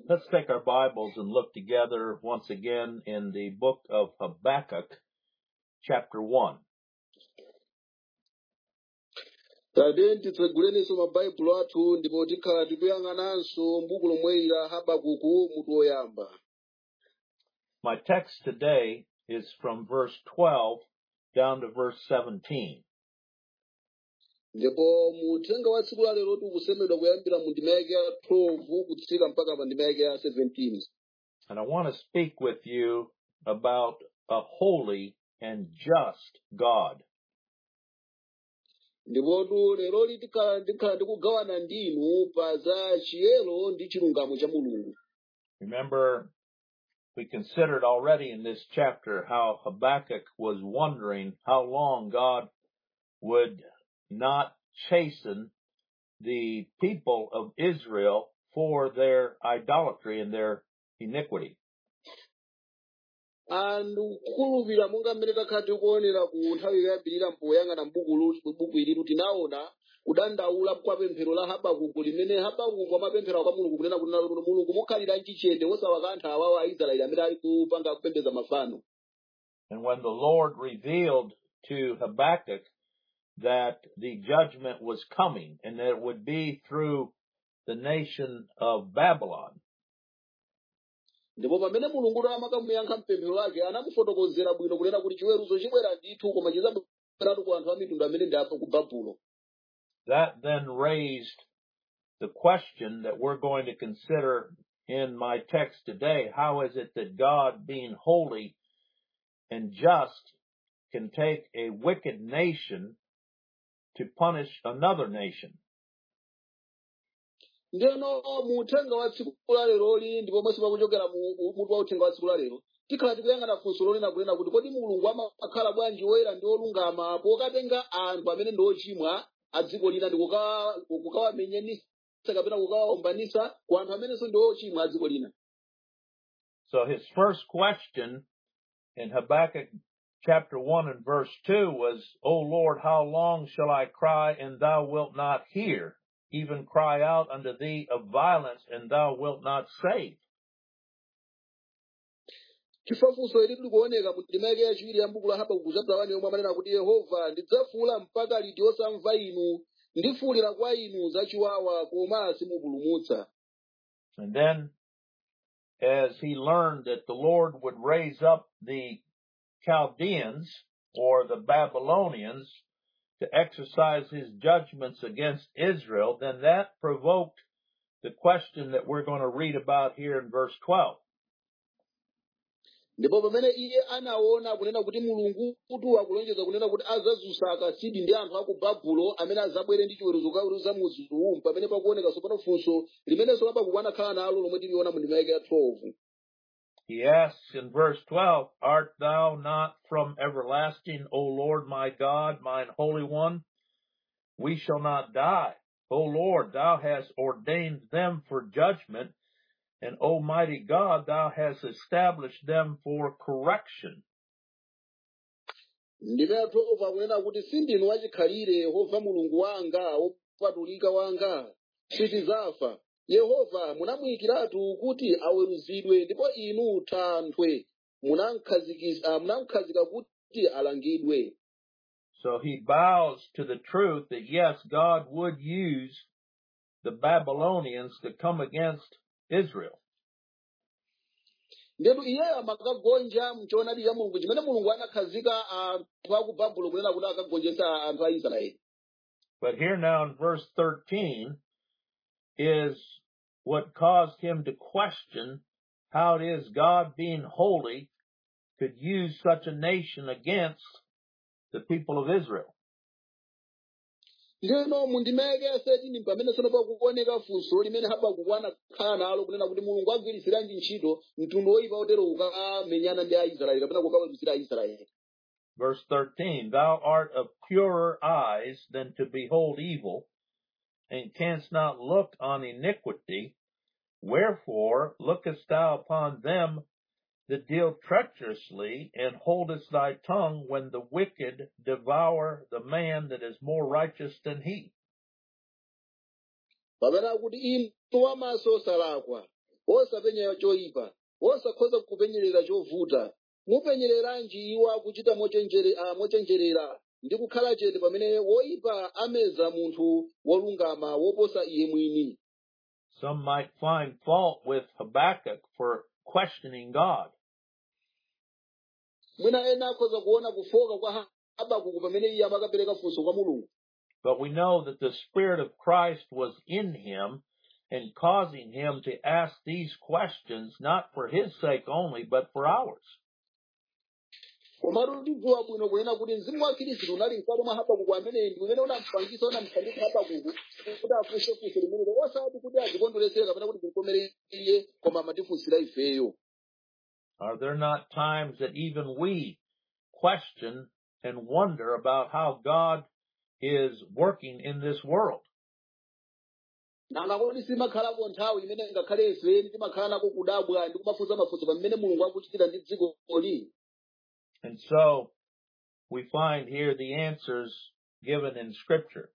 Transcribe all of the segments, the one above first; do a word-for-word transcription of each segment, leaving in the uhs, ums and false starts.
Let's take our Bibles and look together once again in the book of Habakkuk, chapter one. Tadeni titsegulenso mabaibulo athu ndipo tikhala tikuyang'ananso m'buku lomwe la Habakuku mutu woyamba. My text today is from verse twelve down to verse seventeen. Ndipo muthenga wa tsiku la lero tikusemedwa kuyambira mu ndima yake ya twelve kutsika mpaka pa ndima yake ya seventeen. And I want to speak with you about a holy and just God. Ndipo lero tikhala tikhala tikugawana ndinu pa za chiyero ndi chilungamo cha Mulungu. Remember, we considered already in this chapter how Habakkuk was wondering how long God would not chasten the people of Israel for their idolatry and their iniquity. Andu kukhulupirira monga mmene takhala tikuonera ku nthawi yoyambirira mpoyang'ana m'buku ili tinaona kudandaula kwa pemphero la Habakuku limene Habakuku amapemphera kwa Mulungu kunena kuti Mulungu mukhalira chiyero osawakantha awawo Aisraeli amene ali kupanga kupembedza mafano. And when the Lord revealed to Habakkuk that the judgment was coming and that it would be through the nation of Babylon, ndipo pamene Mulungu amakamuyankha mpemphero lake anamufotokozera bwino kunena kuti chiweruzo chibwera ndithu koma chidzabweratu ku anthu a mitundu amene ndi apa ku Babulo. That then raised the question that we're going to consider in my text today. How is it that God, being holy and just, can take a wicked nation to punish another nation? Ndeno muthenga wa tsiku la lero li ndipo masi pakuchokera mutu wa uthenga wa tsiku la lero tikhala tikuyang'ana funso lonena kunena kuti kodi Mulungu amakhala bwanji woyera ndi olungama pokatenga anthu amene ndi ochimwa a dziko lina ndi kukawamenyanisa kapena kukawawombanisa ku anthu amenenso ndi ochimwa a dziko lina. So his first question in Habakkuk chapter one and verse two was, O Lord, how long shall I cry and thou wilt not hear? Even cry out unto thee of violence, and thou wilt not save. Chifunso ili tikuoneka mu ndima yake yachiwiri ya m'buku la Habakuku chapter one yomwe amanena kuti Yehova ndidzafuwula mpaka liti osamva inu ndifuwulira kwa inu zachiwawa koma simupulumutsa. And then as he learned that the Lord would raise up the Chaldeans or the Babylonians to exercise his judgments against Israel, then that provoked the question that we're going to read about here in verse twelve. Ndipo pamene iye anaona kunena kuti Mulungu kuti akulonjeza kunena kuti adzadzutsa akasidi ndi anthu a ku Babulo amene adzabwere ndi chiweruzo kaweruza muzimu, pamene pakuoneka sopano funso limenenso Habakuku anakhala nalo lomwe tiliona mu ndima yake ya twelve. He asks in verse twelve, Art thou not from everlasting, O Lord my God, mine Holy One? We shall not die. O Lord, thou hast ordained them for judgment, and O mighty God, thou hast established them for correction. Ndime ya twelve akunena kuti sindinu wachikhalire Yehova Mulungu wanga wopatulika wanga sitidzafa. Yehova munamuyikiratu kuti aweruzidwe ndipo inu thanthwe munamkhazika kuti alangidwe. So he bows to the truth that yes, God would use the Babylonians to come against Israel. Ndetu iyeyo amakagonja mchoonadi cha Mulungu chimene Mulungu anakhazika anthu a ku Babulo kunena kuti akagonjetsa anthu a Israeli. But here now in verse thirteen is what caused him to question how it is God, being holy, could use such a nation against the people of Israel. Ndeno mu ndima yake ya thirteen pamene sono pakuoneka funso limene Habakuku anakhala nalo kunena kuti Mulungu agwirisiranji ntchito mtundu woyipa otero ukamenyana ndi Aisraeli kapena kukaweruzira Aisraeli. Verse thirteen, Thou art of purer eyes than to behold evil, and canst not look on iniquity. Wherefore lookest thou upon them that deal treacherously, and holdest thy tongue when the wicked devour the man that is more righteous than he. Pamene akuti inu amaso osalakwa osapenya choyipa osakhoza kupenyerera chovuta mupenyereranji iwo akuchita mochenjere- ah, mochenjerera ndi kukhala chete pamene woyipa ameza munthu wolungama woposa iye mwini. Some might find fault with Habakkuk for questioning God. Mwina ena akhoza kuona kufoka kwa Habakuku pamene iye amakapereka funso kwa Mulungu. But we know that the Spirit of Christ was in him and causing him to ask these questions, not for his sake only, but for ours. Komatu tidziwa bwino kunena kuti mzimu wa Khristu unali mkati mwa Habakuku amene ndi umene unampangisa unampangisa Habakuku kuti afunse funso limenelo osati kuti azikondweresera kapena kuti zikomere iye koma amatifunsira ifeyo. Are there not times that even we question and wonder about how God is working in this world? Nanga kodi simakhalapo nthawi imene ngakhale ife timakhala nako kudabwa ndi kumafunsa mafunso pamene Mulungu akuchitira ndi dziko lino. And so we find here the answers given in Scripture.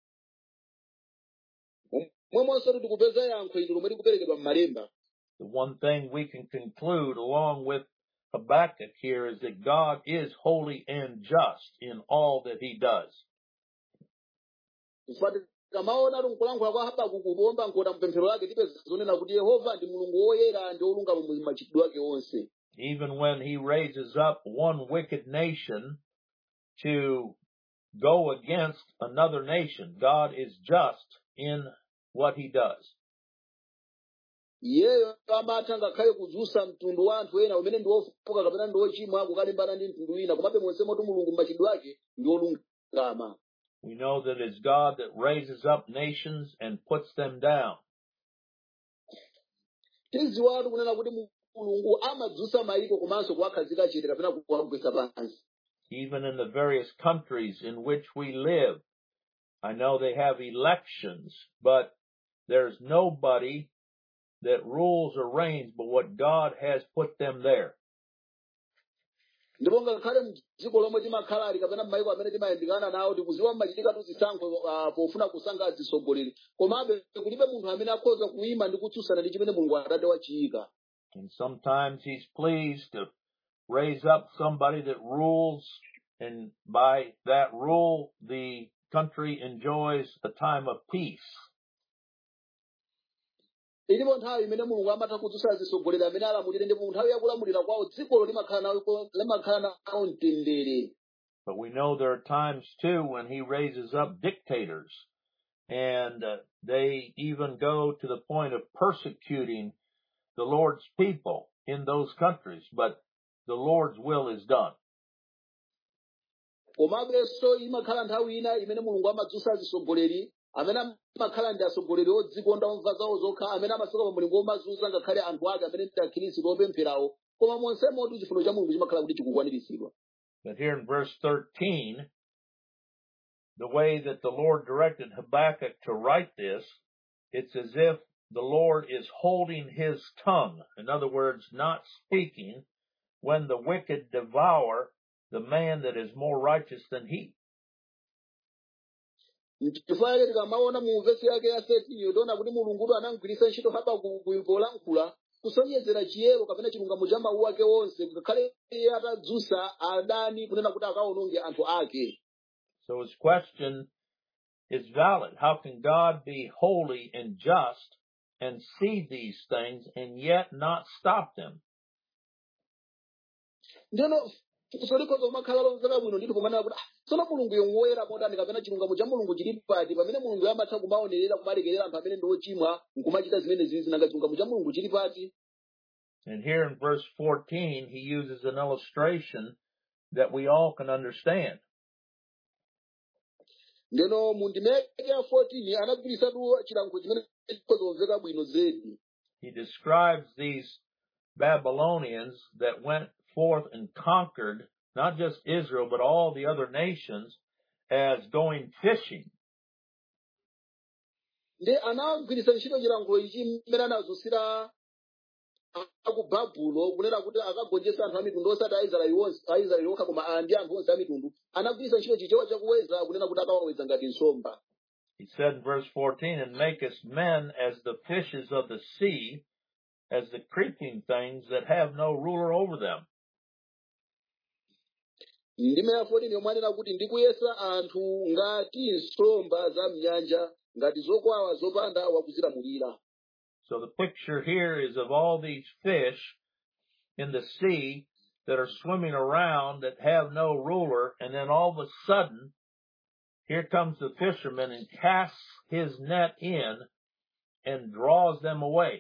Momwenso tikupeza yankho ili lomwe likuperekedwa m'malemba. The one thing we can conclude along with Habakkuk here is that God is holy and just in all that he does. Chifukwa tikamaona tikulankhula kwa Habakuku kuomba nkhoda mpemphero lake tipeza zonena kuti Yehova ndi Mulungu woyera ndi wolungama mu machitidwe ake onse. Even when he raises up one wicked nation to go against another nation, God is just in what he does. Iyeyo amatha ngakhale kudzutsa mtundu wa anthu ena umene ndi wofoka kapena ndi wochimwa kukalimbana ndi mtundu wina komabe monsemo tu Mulungu machitidwe ake ndi wolungama. We know that it's God that raises up nations and puts them down. Tidziwatu kunena kuti Mulungu amadzutsa mayiko komanso kuwakhazika chete kapena kuwagwetsa pansi. Even in the various countries in which we live, I know they have elections, but there's nobody that rules or reigns but what God has put them there. Ndipo ngakhale m'dziko lomwe timakhala ali kapena m'mayiko amene timayandikana nawo tikuziwa machitika tuzisankho ah, pofuna kusankha atsogoleri komabe kulibe munthu amene akhoza kuyima ndi kutsutsana ndi chimene Mulungu Atate wachiyika. And sometimes he's pleased to raise up somebody that rules, and by that rule, the country enjoys a time of peace. Ilipo nthawi imene Mulungu amatha kudzutsa atsogoleri amene alamulire ndipo nthawi yakulamulira kwawo dzikolo limakhala nawo limakhala nawo mtendere. But we know there are times too when he raises up dictators, and uh, they even go to the point of persecuting the Lord's people in those countries, but the Lord's will is done. Komabe so imakhala nthawi ina imene Mulungu amadzutsa atsogoleri amene amakhala ndi atsogoleri odzikonda omva zawo zokha amene amafika pa mulingo omazunza ngakhale anthu ake amene ndi akhristu opempherawo koma monsemo tu chifuniro cha Mulungu chimakhala kuti chikukwaniritsidwa. But here in verse thirteen, the way that the Lord directed Habakkuk to write this, it's as if the Lord is holding his tongue. In other words, not speaking when the wicked devour the man that is more righteous than he. Chifukwa chake tikamaona mu vesi yake ya thirteen yotiona kuti Mulunguyo anamugwiritsa ntchito Habakuku polankhula kusonyezera chiyero kapena chilungamo cha mawu ake onse ngakhale iye atadzutsa adani kunena kuti akawononge anthu ake. So his question is valid. How can God be holy and just and see these things and yet not stop them? Ndino funso likhoza kumakhala lomveka bwino ndithu kumanena kuti ah, tsono Mulungu yomwe motani kapena chilungamo cha Mulungu chili pati pamene Mulungu amatha kumaonerera kumalekerera anthu amene ndi ochimwa nkumachita zimene zizi nanga chilungamo cha Mulungu chili pati. And here in verse fourteen, he uses an illustration that we all can understand. Ndino mu ndime ya fourteen anagwirisatu chilankhulo chimene chikhoza kumveka bwino zedi. He describes these Babylonians that went forth and conquered not just Israel, but all the other nations as going fishing. Ndi anagwiritsa ntchito chilankhulo ichi mmene anadzutsira aku Babulo kunena kuti akagonjetsa anthu a mitundu osati Aisraeli onse Aisraeli okha koma ndi anthu onse a mitundu anagwiritsa ntchito chichewa chakuweza kunena kuti akawaweza ngati nsomba. He said in verse fourteen, and makest men as the fishes of the sea, as the creeping things that have no ruler over them. ndime ya fourteen yomwe anena kuti ndikuyesa anthu ngati nsomba za mnyanja ngati zokwawa zopanda wakuzilamulira. So the picture here is of all these fish in the sea that are swimming around that have no ruler, and then all of a sudden, here comes the fisherman and casts his net in and draws them away.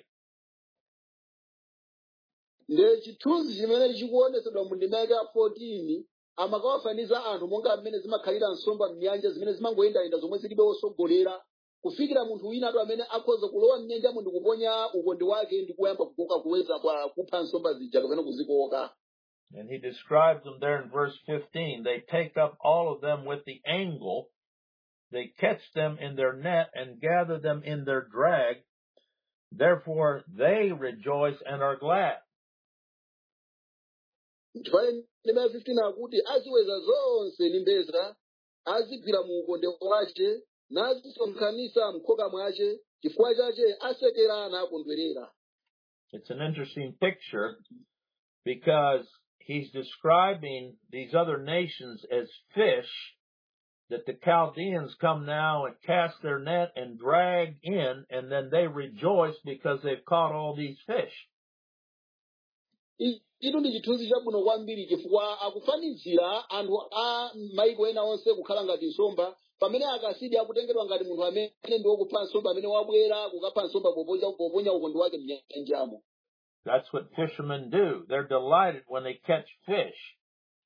Nde chithunzi chimene chikuonetsedwa mu ndime ya fourteen amakawafaniza anthu monga mmene zimakhalira nsomba mnyanja zimene zimangoyendayenda zomwe zilibe wosogolera kufikira munthu wina atu amene akhoza kulowa mnyanjamo ndi kuponya ukonde wake ndi kuyamba kukoka kuweza kwa kupha nsomba zija kapena kuzikoka. And he describes them there in verse fifteen. They take up all of them with the angle. They catch them in their net and gather them in their drag. Therefore they rejoice and are glad. Ndipale ndime ya fifteen akuti aziweza zonse ndi mbeza azigwira mu ukonde wace nazisonkhanitsa mkhoka mwace chifukwa chache asekerana akondwerera. It's an interesting picture because he's describing these other nations as fish that the Chaldeans come now and cast their net and drag in, and then they rejoice because they've caught all these fish. Ichi ndi chithunzi chabwino kwambiri chifukwa akufanizira anthu a maiko ena onse kukhala ngati nsomba pamene akasidi akutengedwa ngati munthu amene ndi wokupha nsomba amene wabwera kukapha nsomba poponya ukonde wake mnyanjamo. That's what fishermen do. They're delighted when they catch fish.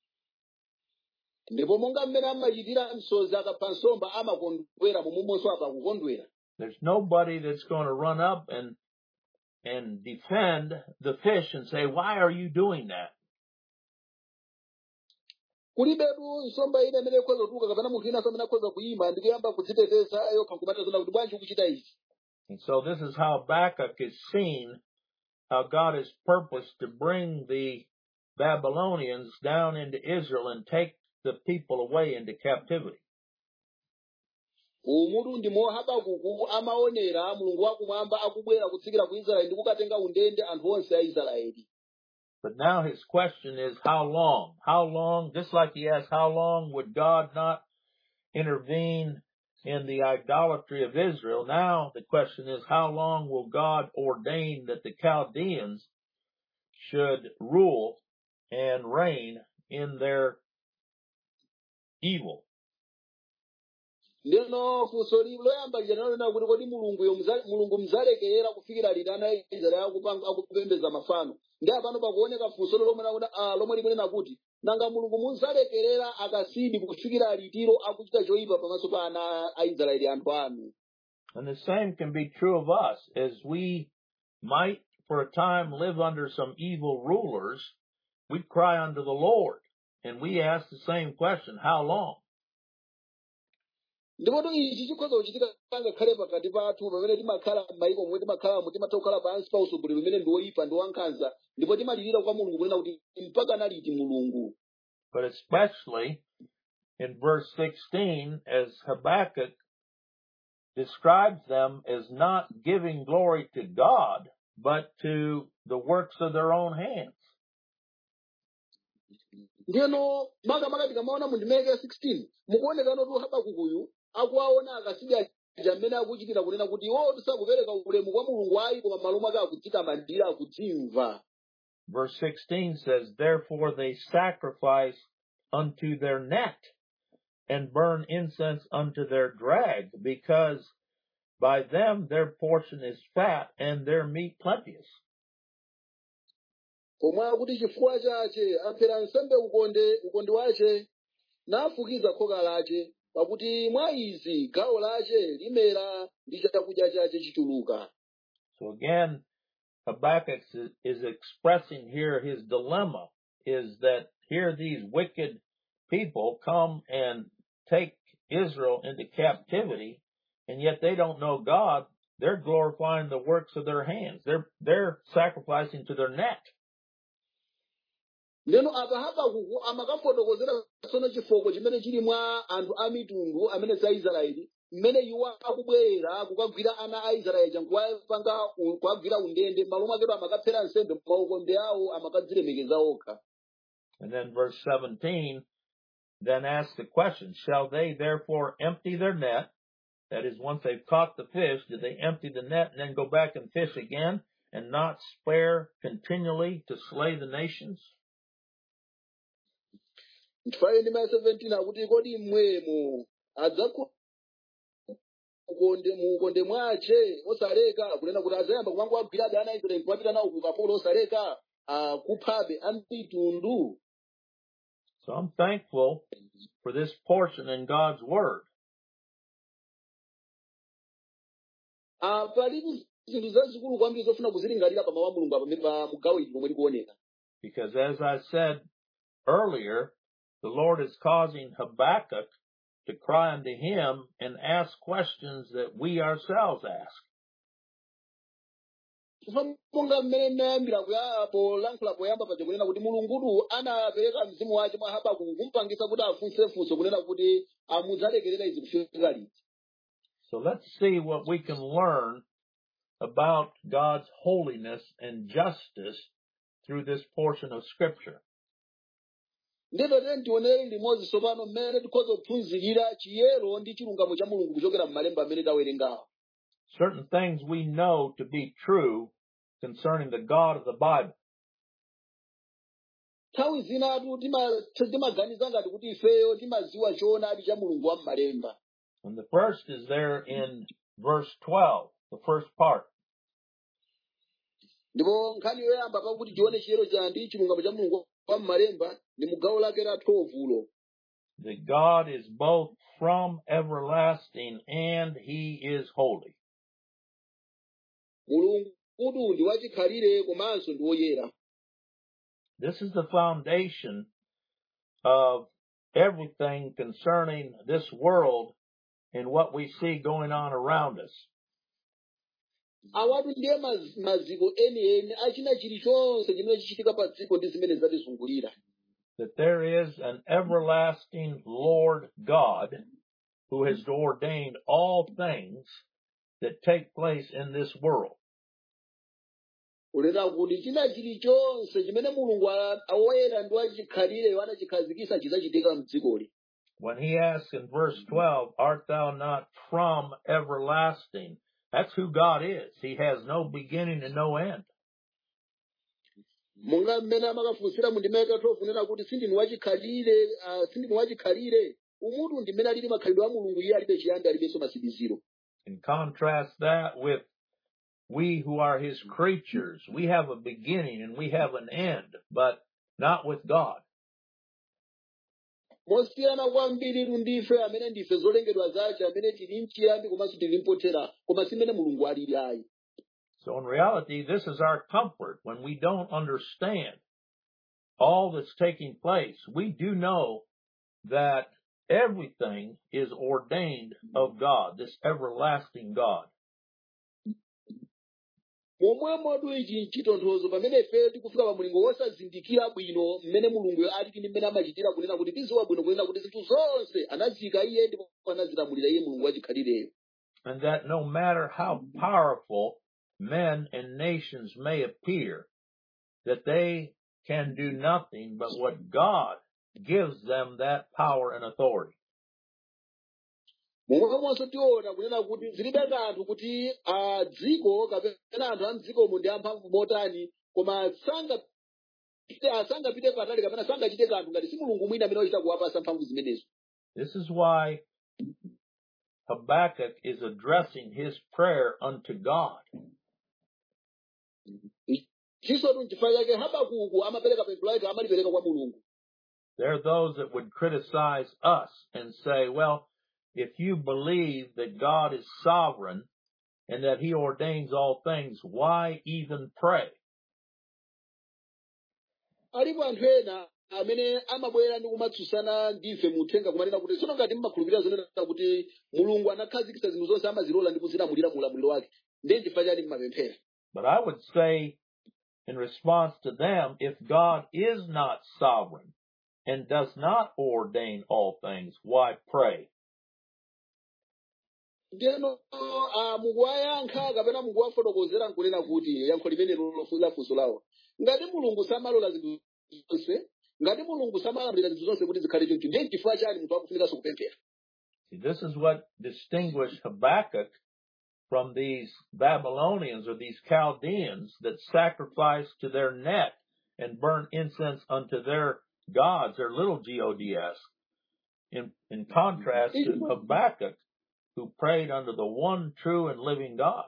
Ndipo monga mmene amachitira msozi akapha nsomba amakondwera momwemonso apa akukondwera. There's nobody that's going to run up and and defend the fish and say, why are you doing that? Kulibetu nsomba ine amene ikhoza kutuka kapena munthu ina amene akhoza kuyima ndi kuyamba kudziteteza yokha nkumati zona kuti bwanji ukuchita ichi. And so this is how Habakkuk is seen, how God has purposed to bring the Babylonians down into Israel and take the people away into captivity. Umutu ndimo Habakuku amaonera mulungu wakumwamba akubwera kutsikira ku Israeli ndi kukatenga undende anthu onse a Israeli. But now his question is, how long? How long, just like he asked, how long would God not intervene in the idolatry of Israel? Now the question is, how long will God ordain that the Chaldeans should rule and reign in their evil? Ndeno funso loyamba lijanalona kuti kodi mulunguyo mulungu mzalekerera kufikira liti ana Israeli akupembedza mafano. Ndi apano pakuoneka funso lomwe likunena kuti nanga mulungu muzalekerera akasidi kufikira litiro akuchita choyipa pamaso pa ana a Israeli anthu anu. And the same can be true of us, as we might for a time live under some evil rulers. We cry unto the Lord and we ask the same question, how long? Ndipo ichi chikhoza kuchitika ngakhale pakati pathu pamene timakhala m'mayiko momwe timakhalamo timatha kukhala pansi pa usogoleri umene ndi woyipa ndi wankhanza ndipo timalirira kwa mulungu kunena kuti mpaka naliti mulungu. But especially in verse sixteen, as Habakkuk describes them as not giving glory to God, but to the works of their own hands. Ndiyeno makamaka tikamaona mu ndime ya sixteen mukuoneka kuti Habakukuyu akuwaona akasidi aja amene akuchitira kunena kuti iwo tisakupereka ulemu kwa mulungu ayi koma m'malo mwake akuchita mandira akudzimva. Verse sixteen says, therefore they sacrifice unto their net and burn incense unto their drag, because by them their portion is fat and their meat plenteous. Pomwe akuti chifukwa chache aphera nsembe ukonde ukonde wace nafukiza khoka lace pakuti mwa izi gawo lace limera ndi chakudya chace chituluka. So again, Habakkuk is expressing here his dilemma is that here these wicked people come and take Israel into captivity, and yet they don't know God. They're glorifying the works of their hands. They're, they're sacrificing to their net. Ndeno apa Habakuku amakafotokozera sono chifoko chimene chili mwa anthu a mitundu amene za Israeli mmene iwo akubwera kukagwira ana a israeli nkuwapanga kuwagwira undende malo mwaketo amakaphera nsembe maukonde awo amakadzilemekeza okha. And then verse seventeen then asks the question, shall they therefore empty their net? That is, once they've caught the fish, do they empty the net and then go back and fish again and not spare continually to slay the nations? Ntfaye ndi ma seventeen akuti kodi mmwemo adzaku mukonde mukonde mwache osaleka kunena kuti azayamba kumango wagwirabe ana Israeli kuwapita nawo ku ukapolo osaleka akuphabe amitundu. So I'm thankful for this portion in God's Word. Palitu zinthu zazikulu kwambiri zofuna kuzilingalira pa mawu a Mulungu pamene pa mugawo ili lomwe likuoneka. Because as I said earlier, the Lord is causing Habakkuk to cry unto him and ask questions that we ourselves ask. Monga mmene ndinayambira kuyapo lankhula poyamba paja kunena kuti mulungudu anapereka mzimu wace mwa Habakuku kumpangisa kuti afunse funso kunena kuti amudzalekerera izi kufika liti. So let's see what we can learn about God's holiness and justice through this portion of Scripture. Ndipo tene tionere limodzi tsopano mmene tikhoza kuphunzirira chiyero ndi chilungamo cha Mulungu kuchokera m'malemba amene tawerengawo. Certain things we know to be true concerning the God of the Bible. Nthawi zinatu timaganiza ngati kuti ifeyo timaziwa choonadi cha Mulungu wa m'malemba. And the first is there in verse twelve, the first part. Ndipo nkhani yoyamba pakuti tione chiyero cha ndi chilungamo cha Mulungu wa m'malemba ni mugawo lake la twelve. That God is both from everlasting and He is holy. Mulungu ndi wachikhalire komanso ndi woyera. This is the foundation of everything concerning this world and what we see going on around us. Awatu ndiye maziko enieni achina chilichonse chimene chichitika pa dziko ndi zimene zatizungulira. That there is an everlasting Lord God who has ordained all things that take place in this world. Ulera kuti china chilichonse chimene Mulungu awoyera ndi wachikhalire anachikhazikitsa chizachitika m'dzikoli. When he asks in verse twelve, art thou not from everlasting? That's who God is. He has no beginning and no end. Munga mmene amakafunsira mu ndima ya twelve kunena kuti sindinu wachikhalire, sindinu wachikhalire, umutu ndi mmene alili makhalidwe a Mulungu iye alibe chiyambi alibenso matsiriziro. And contrast that with we who are his creatures. We have a beginning and we have an end, but not with God. Mosiyana kwambiri ndife amene ndife zolengedwa zace amene tili mchiyambi komanso tili mpothera koma simene Mulungu alili ayi. So in reality, this is our comfort when we don't understand all that's taking place. We do know that everything is ordained of God, this everlasting God. Momwe modu ichi chitonthozo pamene ife tikufika pa mulingo wosazindikira bwino mmene Mulungu ali ndi mmene amachitira kunena kuti tiziwa bwino kunena kuti zinthu zonse anazika iye ndipo anazilamulira iye Mulungu wachikhalire. And that no matter how powerful men and nations may appear, that they can do nothing but what God gives them that power and authority. Momwemonso tiona kunena kuti zilibe kanthu kuti dziko kapena anthu a mdziko mu ndi amphamvu motani koma sangapite patali kapena sangachite kanthu ngati si Mulungu mwini amene wachita kuwapasa mphamvu zimenezo. This is why Habakkuk is addressing his prayer unto God. Chisotu n'chifukwa chake Habakuku amapereka pempho lake amalipereka kwa Mulungu. There are those that would criticize us and say, well, if you believe that God is sovereign and that he ordains all things, why even pray? Alipo anthu ena amene amabwera ndi kumatsutsana ndife muthenga kumanena kuti tsono ngati mmakhulupirira zonena kuti Mulungu anakhazikitsa zinthu zonse amazilola ndi kuzilamulira mu ulamuliro wake ndiye n'chifukwa chani mmapemphera. But I would say in response to them, if God is not sovereign and does not ordain all things, why pray? ndeno ah, mukuwayankha kapena mukuwafotokozera nkunena kuti yankho limene la funso lawo ngati mulungu samalola zinthu zonse ngati mulungu samalamulira zinthu zonse kuti zikhale choncho ndiye chifukwa chani munthu akufunikanso kupemphera. See, this is what distinguished Habakkuk from these Babylonians or these Chaldeans that sacrifice to their net and burn incense unto their gods, their little gods, in, in contrast to Habakkuk, who prayed unto the one true and living God.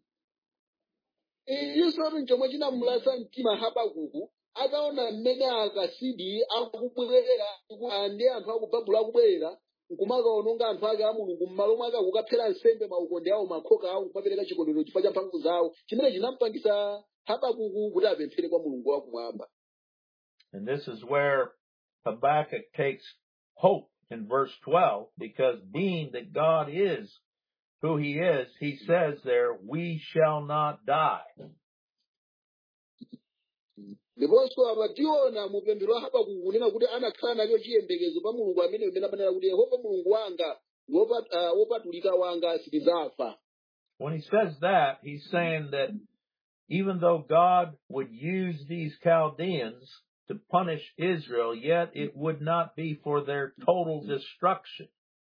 Isoto nchomwe chinamulasa mtima Habakuku ataona mmene akasidi akubwerera ndi anthu akubabula akubwerera nkumakaononga anthu ake a mulungu m'malo mwake akukaphera nsembe maukonde awo makhoka awo kumapereka chikondwerero chifukwa cha mphamvu zawo chimene chinampangisa Habakuku kuti apemphere kwa mulungu wakumwamba. And this is where Habakkuk takes hope in verse twelve, because being that God is who he is, he says there, we shall not die. Ndiponso abationa mupemphero Habakuku kunena kuti anakhala nacho chiyembekezo pa mulungu amene umene amanena kuti Yehova mulungu wanga wopatulika wanga sitidzafa. When he says that, he's saying that even though God would use these Chaldeans to punish Israel, yet it would not be for their total destruction.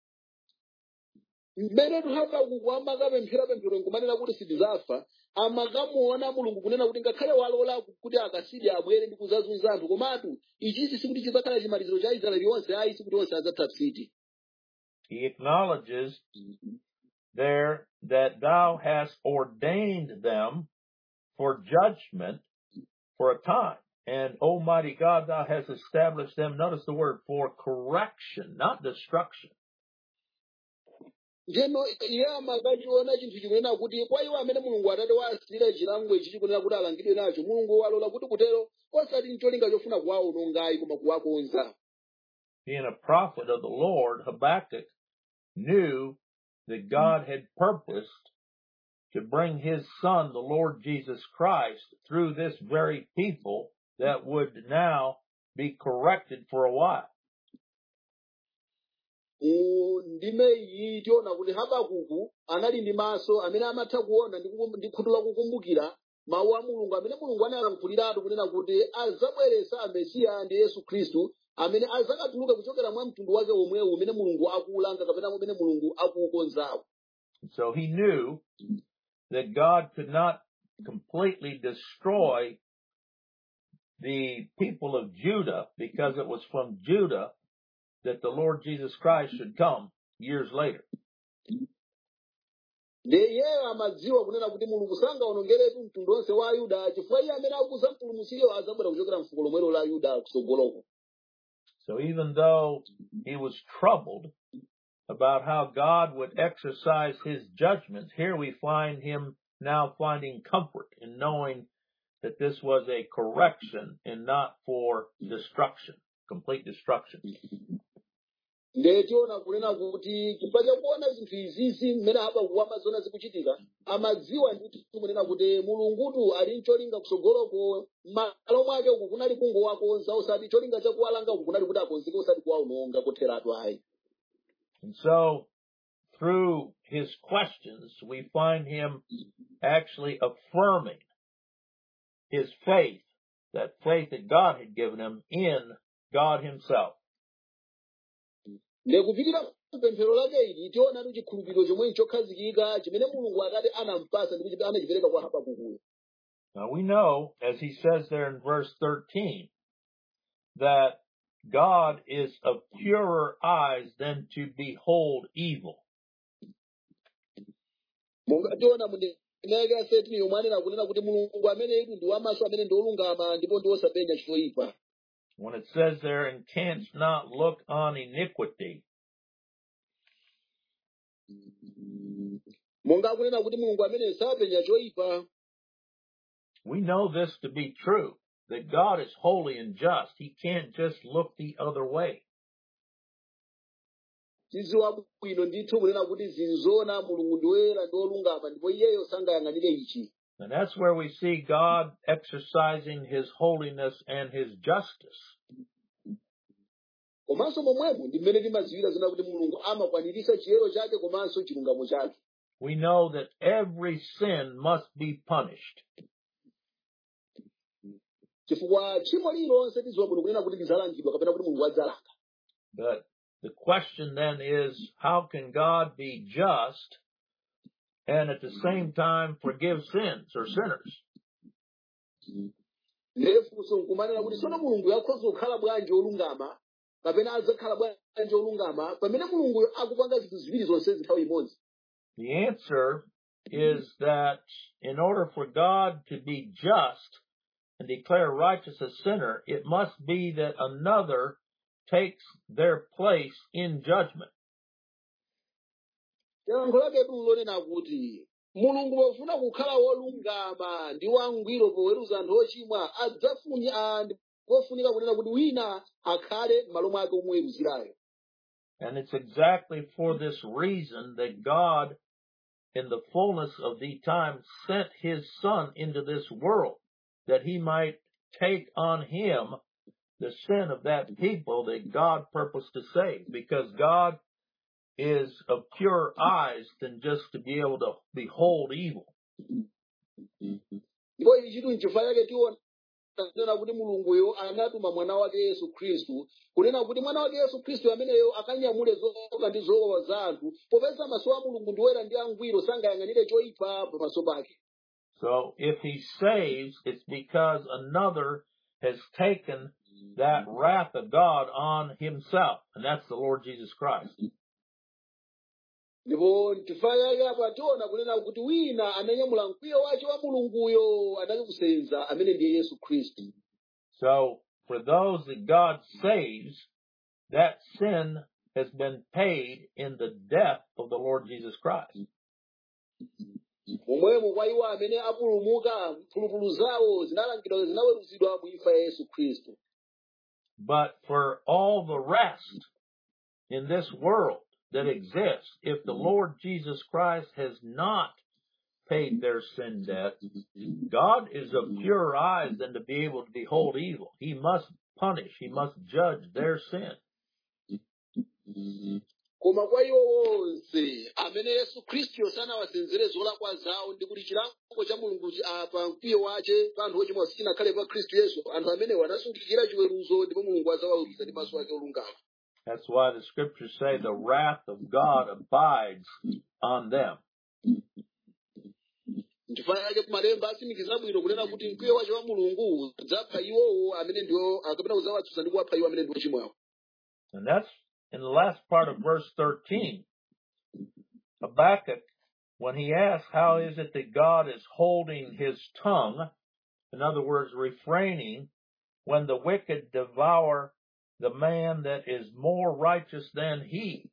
Mmene Habakuku amakapemphera pemphero nkumanena kuti sitidzafa, amakamuona mulungu kunena kuti ngakhale walola kuti akasidi abwere ndi kuzazunza anthu komatu ichi sikuti chidzakhala chimaliziro cha Israeli yonse ayi sikuti onse adzatapsiti. He acknowledges there that thou hast ordained them for judgment for a time. And Almighty God, thou hast established them, notice the word, for correction, not destruction. Njeno iye amakachiona chinthu chikunena kuti kwa iwo amene mulungu atate wasira chilango ichi chikunena kuti alangidwe nacho mulungu walola kuti kutero osati ncholinga chofuna kuwaononga koma kuwakonza. Being a prophet of the Lord, Habakkuk knew that God had purposed to bring his son, the Lord Jesus Christ, through this very people that would now be corrected for a while. Ndime iyi tiona kuti Habakuku anali ndi maso amene amatha kuona ndi khutu la kukumbukira mawu a mulungu amene mulungu analankhuliratu kunena kuti adzabweretsa Mesiya ndi Yesu Khristu amene adzakatuluka kuchokera mwa mtundu wake omwewo umene mulungu akuwulanga kapena umene mulungu akuwukonzawo. So he knew that God could not completely destroy the people of Judah because it was from Judah that the Lord Jesus Christ should come years later. Ndiye amadziwa kunena kuti mulungu sangaonongeretu mtundu wonse wa Yuda chifukwa iye amene akuza mpulumusiyo azabwera kuchokera mfuko lomwelo la Yuda kutsogoloko. So even though he was troubled about how God would exercise his judgments, here we find him now finding comfort in knowing that this was a correction and not for destruction, complete destruction. Ndiye tiona kunena kuti chifukwa chakuona zinthu izizi mmene Habakuku amazona zikuchitika amadziwa ndi kunena kuti mulungutu ali ncholinga kutsogoloko malo mwake uku kunali kungowakonza osati cholinga chakuwalanga uku kunali kuti akonzeke osati kuwaononga kotheratu ayi. And so through his questions we find him actually affirming his faith, that faith that God had given him in God himself. Ndikupitira pemphero lake ili tiona ndi chikhulupiriro chomwe chokhazikika chimene mulungu atate anampasa ndi kuti anachipereka kwa Habakuku. Now we know, as he says there in verse thirteen, that God is of purer eyes than to behold evil. Monga tiona muneneke aseti yomwe anena kunena kuti mulungu amene yetu ndi wamaso amene ndi olungama ndipo ndi osapenya choyipa. When it says there, and canst not look on iniquity. Monga kunena kuti mulungu amene sapenya choyipa. We know this to be true, that God is holy and just. He can't just look the other way. Tiziwa bwino ndithu kunena kuti zinzona mulungu ndi woyera ndi olungama ndipo iyeyo sangayang'anire ichi. And that's where we see God exercising his holiness and his justice. komanso momwemo ndi mmene timadziwira zina kuti mulungu amakwaniritsa chiyero chake komanso chilungamo chake. We know that every sin must be punished. Chifukwa tchimo lililonse tidziwa bwino kunena kuti lidzalangidwa kapena kuti mulungu adzalanga. But the question then is, how can God be just and at the same time forgive sins or sinners? Nefunso nkumanena kuti sono mulungu yakhoza kukhala bwanji olungama kapena adzakhala bwanji olungama pamene mulungu akupanga zinthu ziwiri zonse nthawi imodzi. The answer is that in order for God to be just and declare righteous a sinner, it must be that another takes their place in judgment. Yankho lake tulonena kuti mulungu pofuna kukhala wolungama ndi wangwiro poweruza anthu ochimwa adzafunya pofunika kunena kuti wina akhale m'malo mwake omuweruzirayo. And it's exactly for this reason that God, in the fullness of the time, sent his Son into this world, that he might take on him the sin of that people that God purposed to save, because God is of purer eyes than just to be able to behold evil. Ndipo ichi chinthu n'chifukwa chake tiona kunena kuti mulunguyo anatuma mwana wake Yesu Khristu kunena kuti mwana wake Yesu Khristu ameneyo akanyamule zoka ndi zowawa za anthu popeza maso a mulungu ndi oyera ndi angwiro sangayang'anire choyipa pamaso pake. So if he saves, it's because another has taken that wrath of God on himself, and that's the Lord Jesus Christ. Ndipo n'chifukwa chake apa tiona kunena kuti wina ananyamula mkwiyo wace wa mulunguyo anali kusenza amene ndiye Yesu Khristu. So for those that God saves, that sin has been paid in the death of the Lord Jesus Christ. Momwemo kwa iwo amene apulumuka mphulupulu zawo zinalangidwa zinaweruzidwa mu imfa ya Yesu Khristu. But for all the rest in this world that exists, if the Lord Jesus Christ has not paid their sin debt, God is of purer eyes than to be able to behold evil. He must punish, he must judge their sin. Koma kwa iwo wonse amene Yesu Khristu sanawasenzere zolakwa zawo ndi kuti chilango cha mulungu pa mkwiyo wace pa anthu ochimwa sinakhale pa Khristu Yesu, anthu amenewo anasungikira chiweruzo ndipo mulungu adzawaweruza ndi maso ake olungama. That's why the scriptures say the wrath of God abides on them. N'chifukwa chake kumalemba atsimikiza bwino kunena kuti mkwiyo wace wa mulungu udzapha iwowo amene ndiwo akapena kudzawatsutsa ndi kuwapha iwo amene ndi ochimwawo. And that's in the last part of verse thirteen. Habakkuk, when he asks how is it that God is holding his tongue, in other words, refraining, when the wicked devour the man that is more righteous than he.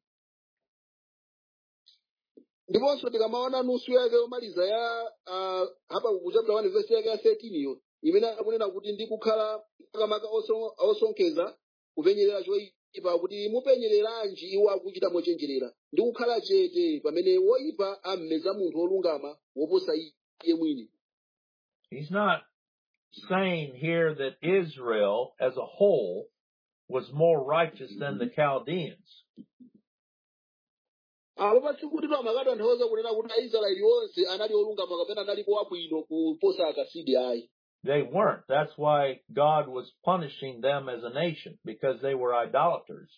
Ndiponso tikamaona nusu yake yomaliza ya Habakkuk chapter one verse yake ya thirteen iyo imene akunena kuti ndi kukhala makamaka osonkheza kupenyerera choyipa kuti mupenyereranji iwo akuchita mochenjerera ndi kukhala chete pamene woyipa ammeza munthu wolungama woposa iye mwini. He's not saying here that Israel as a whole was more righteous than the Chaldeans. Apo pasikutidwa makatanthauza kunena kuti Aisraeli onse anali olungama kapena anali wabwino kuposa akasidi ayi. They weren't. That's why God was punishing them as a nation, because they were idolaters.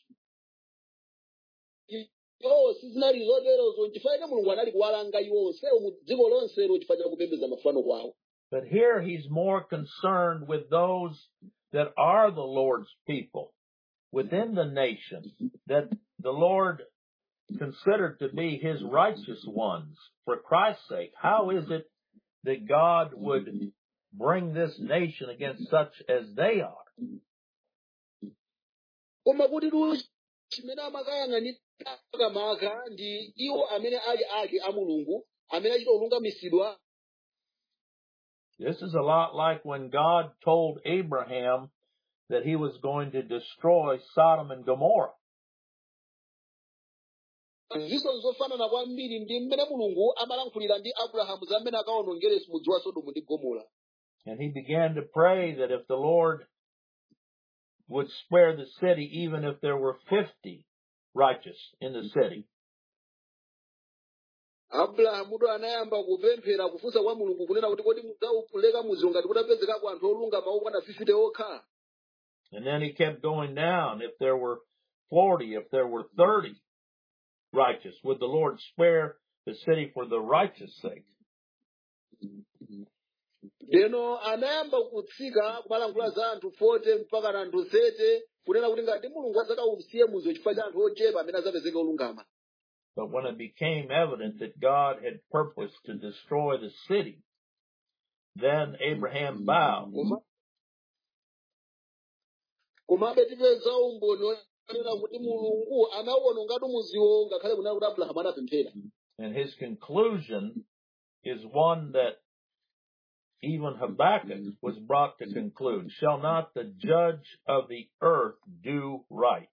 Iwo sizinali zoterozo n'chifukwa mulungu anali kuwalanga iwonse mu dziko lonselo chifukwa cha kupembedza mafano kwawo. But here he's more concerned with those that are the Lord's people within the nation, that the Lord considered to be his righteous ones for Christ's sake. How is it that God would bring this nation against such as they are? Koma kuti chimene amakayang'anira makamaka ndi iwo amene ali ake a mulungu amene achita olungamisidwa. This is a lot like when God told Abraham that he was going to destroy Sodom and Gomorrah. Ziso zofanana kwambiri ndi mmene mulungu amalankhulira ndi Abrahamu zamene akawonongera mudzi wa Sodomu ndi Gomora. And he began to pray that if the Lord would spare the city even if there were fifty righteous in the city. abrahamuto anayamba kupemphera kufunsa kwa mulungu kunena kuti kodi mudzawuleka muziwo ngati kutapezekako anthu olungama okwana fifty okha. And then he kept going down. If there were forty, if there were thirty righteous, would the Lord spare the city for the righteous sake? Leno anayamba kutsika kumalankhula za anthu forty mpaka na anthu thirty kunena kuti ngati mulungu adzakausiye muziwo chifukwa cha anthu ochepa amene adzapezeke olungama. But when it became evident that God had purposed to destroy the city, then Abraham bowed. Komabe tipeza umboni onena kuti mulungu anawonongatu muziwo ngakhale kunena kuti Abrahamu anapemphera. And his conclusion is one that even Habakkuk was brought to conclude. Shall not the judge of the earth do right?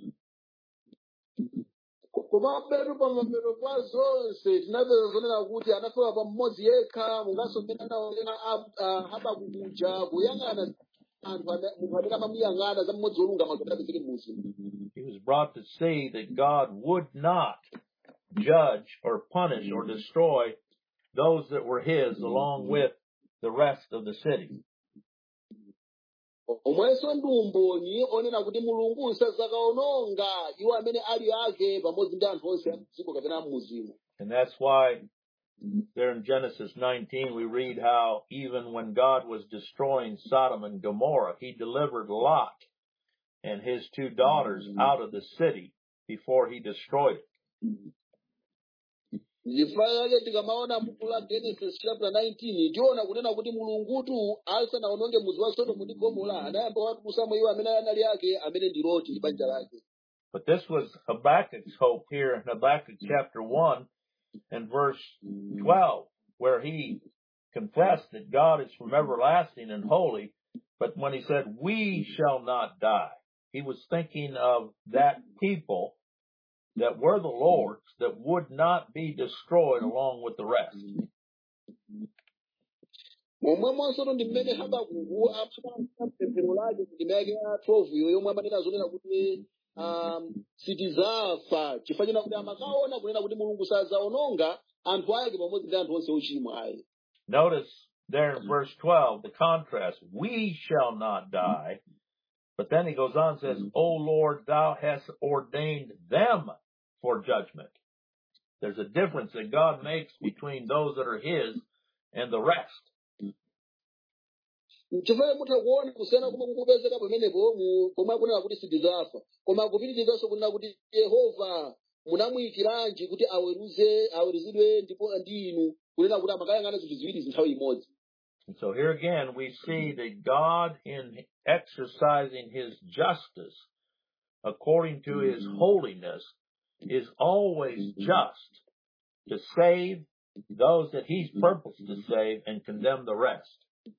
Komabe pamapeto pa zonse tinapeza zonena kuti anafika pa mmodzi yekha mungaso mmene anaonena Habakuku uja kuyang'ana anthu amene amamuyang'ana za mmodzi wolungama kuti apezeke m'muzi. He was brought to see that God would not judge or punish or destroy those that were his along with the rest of the city. Omwenso ndi umboni onena kuti mulungu sazakaononga iwo amene ali ake pamodzi ndi anthu onse amdziko kapena m'muzimu. And that's why there in Genesis nineteen we read how even when God was destroying Sodom and Gomorrah, he delivered Lot and his two daughters out of the city before he destroyed it. Chifukwa yake tikamaona buku la Genesis chapter nineteen tiona kunena kuti mulungutu asanaononge muzi wa Sodomu ndi Gomora anayamba watulutsamo iwo amene anali ake amene ndi Loti ndi banja lake. But this was Habakkuk's hope here in Habakkuk chapter one and verse twelve, where he confessed that God is from everlasting and holy, but when he said, we shall not die, he was thinking of that people that were the Lord's, that would not be destroyed along with the rest. Momwemonso ndi mmene Habakuku amapanga pemphero lake ndi ndime ya twelve iyo yomwe amanena zonena kuti sitizafa chifukwa china kuti amakaona kunena kuti mulungu sazaononga anthu ake pamodzi ndi anthu onse ochimwa ayi. Notice there in verse twelve the contrast. We shall not die. But then he goes on and says, O Lord, thou hast ordained them for judgment. There's a difference that God makes between those that are his and the rest. Chifukwa mutha kuona kusiyana kumwe kukupezeka pamenepo komwe akunena kuti sitizafa koma kupitirizanso kunena kuti Yehova munamuyikiranji kuti aweruze aweruzidwe ndipo ndi inu kunena kuti amakayang'ana zinthu ziwiri nthawi imodzi. And so here again we see that God, in exercising his justice according to his holiness, is always just to save those that he's purposed to save and condemn the rest.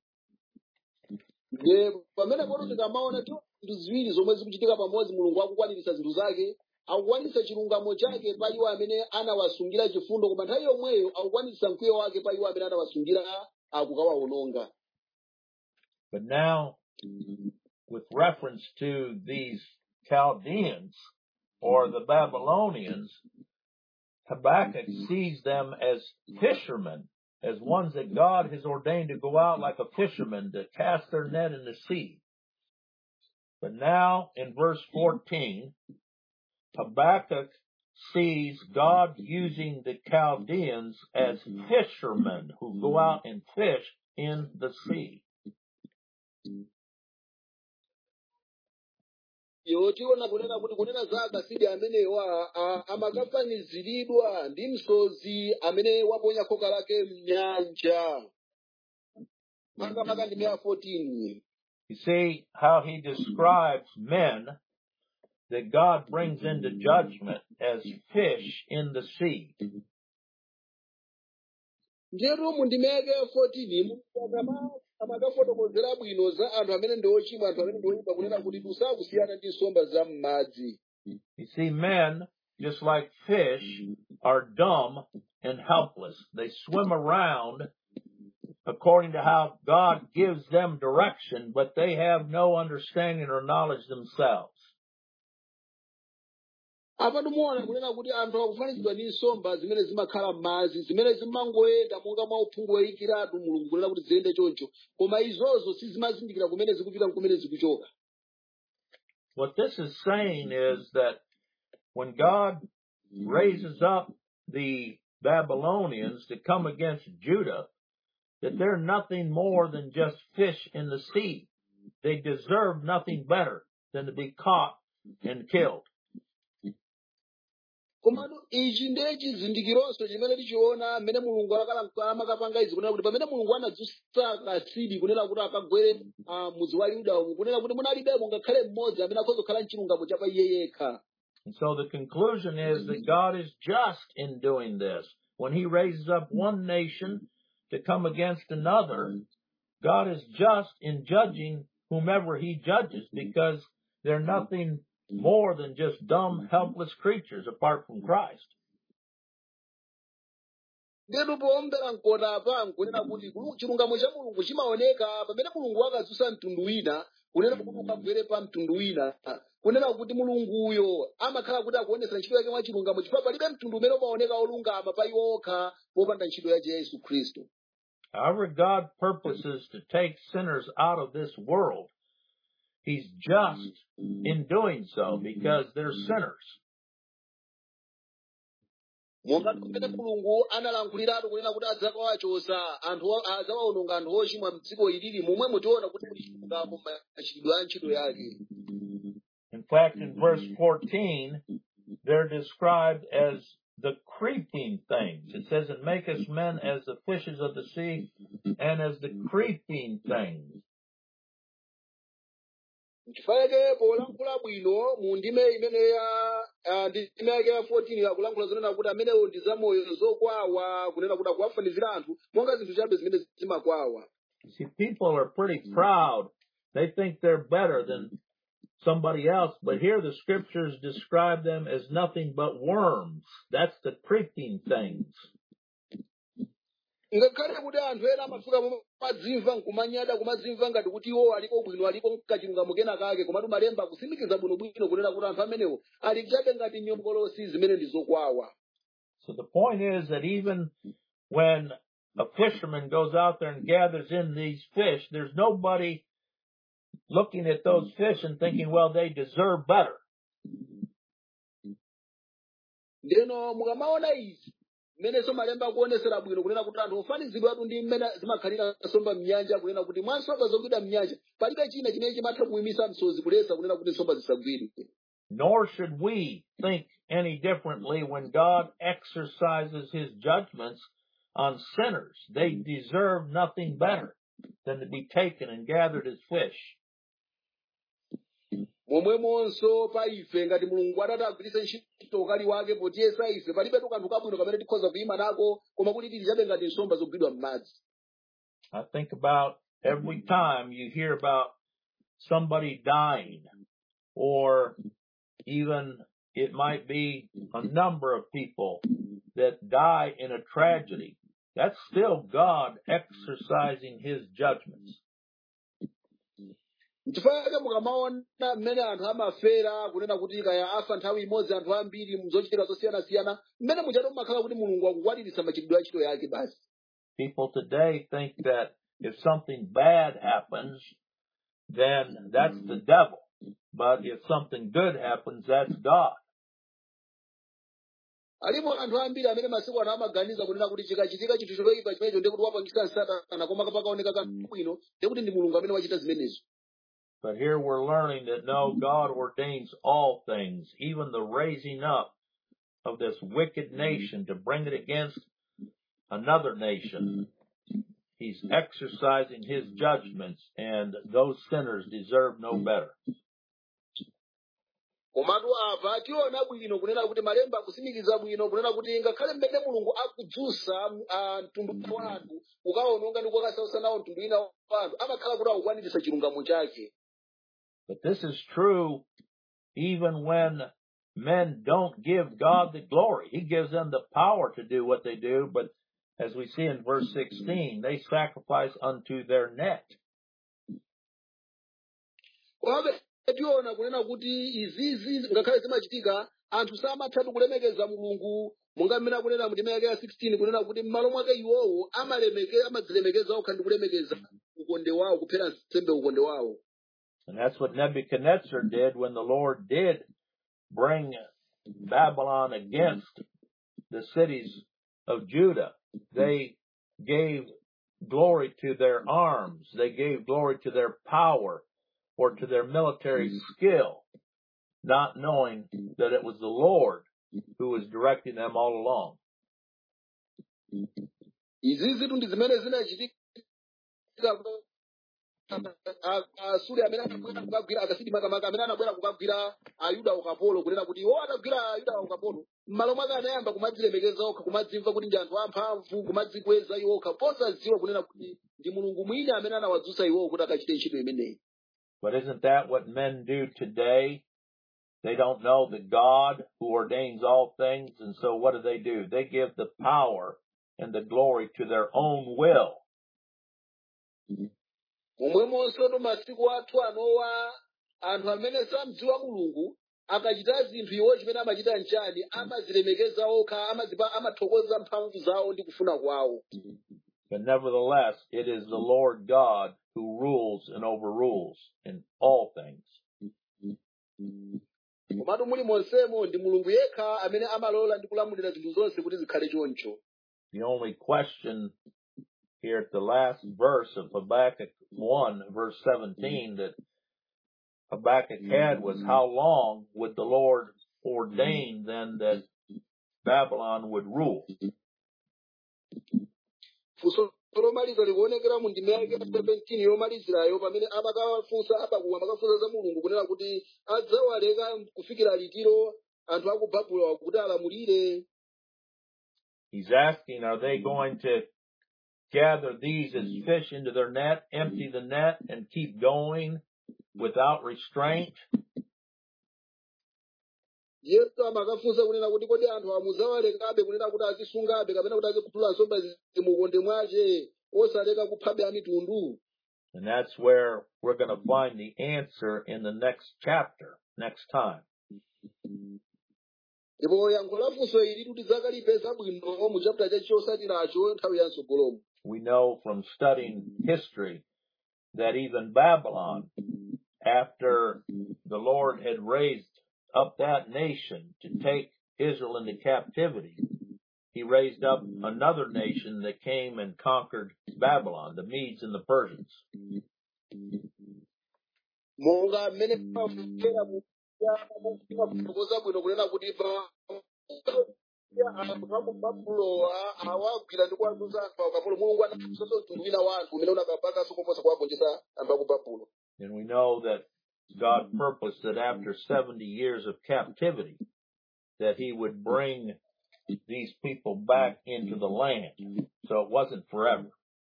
Pamene poto tikamaona zinthu ziwiri zomwe zikuchitika pamodzi mulungu akukwaniritsa zinthu zake akukwaniritsa chilungamo chake pa iwo amene anawasungira chifundo koma nthawi yomweyo akukwaniritsa mkwiyo wake pa iwo amene anawasungira akukawawononga. But now, with reference to these Chaldeans or the Babylonians, Habakkuk sees them as fishermen, as ones that God has ordained to go out like a fisherman to cast their net in the sea. But now in verse fourteen, Habakkuk sees God using the Chaldeans as fishermen who go out and fish in the sea. Yo tiona kunena kuti kunena za akasidi amenewa amakafaniziridwa ndi msozi amene waponya khoka lake mnyanja. Makamaka ndime ya fourteen. You see how he describes men that God brings into judgment as fish in the sea. Ndero mu ndime ya fourteen amakafotokozera bwino za anthu amene ndi ochimwa anthu amene ndi oyipa kunena kuti tusakusiyana ndi nsomba za m'madzi. You see, men, just like fish, are dumb and helpless. They swim around, according to how God gives them direction, but they have no understanding or knowledge themselves. apa timuona kunena kuti anthu akufanizidwa ndi nsomba zimene zimakhala m'madzi zimene zimangoyenda monga mwa uphungu woyikiratu mulungu kunena kuti ziyende choncho koma izozo sizimazindikira kumene zikupita kumene zikuchoka. What this is saying is that when God raises up the Babylonians to come against Judah, that they're nothing more than just fish in the sea. They deserve nothing better than to be caught and killed. Komatu ichi ndiye chizindikironso chimene tichiona mmene mulungu amakapanga izi kunena kuti pamene mulungu anadzutsa kasidi kunena kuti akagwere mudzi wa Yuda umu kunena kuti munalibemo ngakhale mmodzi amene akhoza kukhala mchilungamo cha pa iye yekha. And so the conclusion is that God is just in doing this. When he raises up one nation to come against another, God is just in judging whomever he judges because they're nothing more than just dumb, helpless creatures apart from Christ. Ndinu poombera mkota apa nkunena kuti chilungamo cha mulungu chimaoneka pamene mulungu akadzutsa mtundu wina kunena kuti ukagwere pa mtundu wina kunena kuti mulunguyo amakhala kuti akuonesa ntchito yake mwa chilungamo chifukwa palibe mtundu umene umaoneka olungama pa iwo okha popanda ntchito ya Yesu Khristu. However God purposes to take sinners out of this world, he's just in doing so because they're sinners. Monga kumene mulungu analankhuliratu kunena kuti adzakawachotsa anthu adzawawononga anthu ochimwa m'dziko ilili momwe mutiona kuti muli chilungamo machitidwe a ntchito yake. In fact, in verse fourteen, they're described as the creeping things. It says, and make us men as the fishes of the sea and as the creeping things. Chifukwa polankhula bwino mu ndime imene ya ndime yake ya fourteen yakulankhula zonena kuti amenewo ndi zamoyo zokwawa kunena kuti akuwafanizira anthu monga zinthu chabe zimene zimakwawa. See, people are pretty proud. They think they're better than somebody else, but here the scriptures describe them as nothing but worms. That's the creeping things. Ngakhale kuti anthu ena amafika mumadzimva nkumanyada kumadzimva ngati kuti iwo aliko bwino aliko kachilungamo kena kake komatu malemba akutsimikiza bwinobwino kunena kuti anthu amenewo ali chabe ngati nyombolosi zimene ndi zokwawa. So the point is that even when a fisherman goes out there and gathers in these fish, there's nobody looking at those fish and thinking, well, they deserve better. Ndeno mukamaona izi mmeneso malemba akuonesera bwino kunena kuti anthu ofanizidwatu ndi mmene zimakhalira nsomba m'nyanja kunena kuti mwa nsomba zogwidwa m'nyanja palibe china chimene chimatha kuyimitsa msozi kulesa kunena kuti nsomba zisagwidwe. Nor should we think any differently when God exercises his judgments on sinners. They deserve nothing better than to be taken and gathered as fish. Momwemonso pa ife ngati mulungu atati agwiritse ntchito ukali wake potiyesa ife palibe kanthu kabwino kamene tikhoza kuyima nako koma kuti tili chabe ngati nsomba zogwidwa m'madzi. I think about every time you hear about somebody dying, or even it might be a number of people that die in a tragedy. That's still God exercising his judgments. Chifukwa mukamaona mmene anthu amafera kunena kuti kaya afa nthawi imodzi anthu ambiri muzochitika zosiyana-siyana mmene muchatu mmakhala kuti mulungu akukwaniritsa machitidwe a ntchito yake basi. People today think that if something bad happens, then that's the devil. But if something good happens, that's God. Alipo anthu ambiri amene masiku ano amaganiza kunena kuti chikachitika chinthu choyipa chimenecho ndi kuti wapangisa Satana koma pakaoneka kanthu bwino ndi kuti ndi mulungu amene wachita zimenezo. But here we're learning that no, God ordains all things, even the raising up of this wicked nation to bring it against another nation. He's exercising his judgments, and those sinners deserve no better. Komatu apa tiona bwino kunena kuti malemba akutsimikiza bwino kunena kuti ngakhale mmene mulungu akudzutsa mtundu wa anthu ukawononga ndi kukasautsa nawo mtundu wina wa anthu amakhala kuti akukwaniritsa chilungamo chake. But this is true even when men don't give God the glory. He gives them the power to do what they do, but as we see in verse sixteen, they sacrifice unto their net. komabe tiona kunena kuti izizi ngakhale zimachitika anthu samathatu kulemekeza mulungu monga mmene akunena mu ndime ya sixteen kunena kuti m'malo mwake iwowo amalemeke amadzilemekeza okha ndi kulemekeza ukonde wawo kuphera nsembe ukonde wawo. And that's what Nebuchadnezzar did when the Lord did bring Babylon against the cities of Judah. They gave glory to their arms. They gave glory to their power or to their military skill, not knowing that it was the Lord who was directing them all along. Izizi ndi zimene zinachitika asuli amene anabwera kukagwira akasidi makamaka amene anabwera kukagwira ayuda ukapolo kunena kuti iwo atagwira ayuda ukapolo m'malo mwake anayamba kumadzilemekeza okha kumadzimva kuti ndi anthu amphamvu kumadzikweza iwo okha posadziwa kunena kuti ndi mulungu mwini amene anawadzutsa iwo kuti akachite ntchito imeneyi. But isn't that what men do today? They don't know the God who ordains all things, and so what do they do? They give the power and the glory to their own will. Momwemonso masiku athu anowa anthu amene samdziwa mulungu akachita zinthu iwo chimene amachita nchani amazilemekeza okha amazipa amathokoza mphamvu zawo ndi kufuna kwawo. But nevertheless, it is the Lord God who rules and overrules in all things. Komatu muli monsemo ndi mulungu yekha amene amalola ndi kulamulira zinthu zonse kuti zikhale choncho. The only question here at the last verse of Habakkuk one, verse seventeen, that Habakkuk had was how long would the Lord ordain then that Babylon would rule? Funso lomaliza likuonekera mu ndime yake seventeen yomalizirayo pamene amakafunsa Habakuku amakafunsa za mulungu kunena kuti adzawaleka kufikira litiro anthu aku Babuloni kuti alamulire. He's asking, are they going to gather these as fish into their net, empty the net, and keep going without restraint? Yesu amakafunsa kunena kuti kodi anthu amuzawalekabe kunena kuti azisungabe kapena kuti azikutula nsomba zimukonde mwace osaleka kuphabe amitundu. And that's where we're going to find the answer in the next chapter, next time. Ndipo yankho la funso ili kuti zakalipeza bwino mu chapter chachosatiracho nthawi ya msogolomo. We know from studying history that even Babylon, after the Lord had raised up that nation to take Israel into captivity, he raised up another nation that came and conquered Babylon, the Medes and the Persians. Monga mmene pafukira mu kukoza bwino kunena kuti pa Babulo awagwira ndi kuwazunza anthu akapolo mulungu anasoso mtundu wina wa anthu umene unakapaka sokoposa kuwagonjetsa anthu aku Babulo. And we know that God purposed that after seventy years of captivity, that he would bring these people back into the land. So it wasn't forever.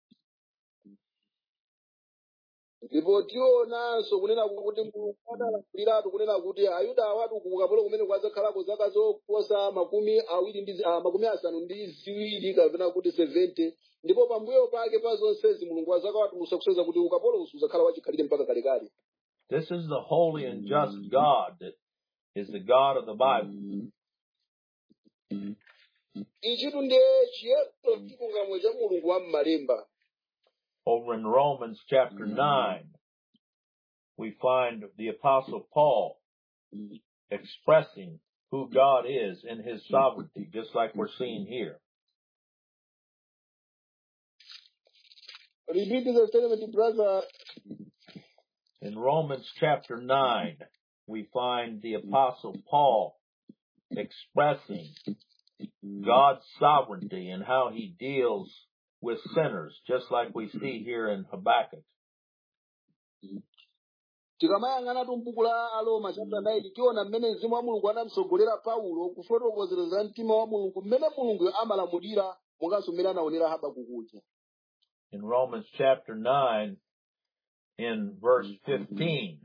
Ndipo tionanso kunena kuti mulungu analamuliratu kunena kuti ayuda awatu kukapolo kumene kwazakhalako zaka zoposa makumi awiri ndi makumi asanu ndi ziwiri kapena kuti seventy ndipo pambuyo pake pa zonsezi mulungu wazakawatulusa kusonyeza kuti ukapolo usuzakhala wachikhalire mpaka kalekale. This is the holy and just God that is the God of the Bible. Ichitu ndiye chiyero chilungamo cha mulungu wa m'malemba. Over in Romans chapter nine, we find the Apostle Paul expressing who God is in his sovereignty, just like we're seeing here. Repeat the statement, brother. In Romans chapter nine, we find the Apostle Paul expressing God's sovereignty and how he deals with sinners, just like we see here in Habakkuk. Tikamayang'ana m'buku la Aroma chapter nine tiona mmene mzimu wa mulungu anamsogolera Paulo kufotokozera mtima wa mulungu mmene mulungu amalamulira monganso mmene anaonera Habakuku. In Romans chapter nine, in verse fifteen,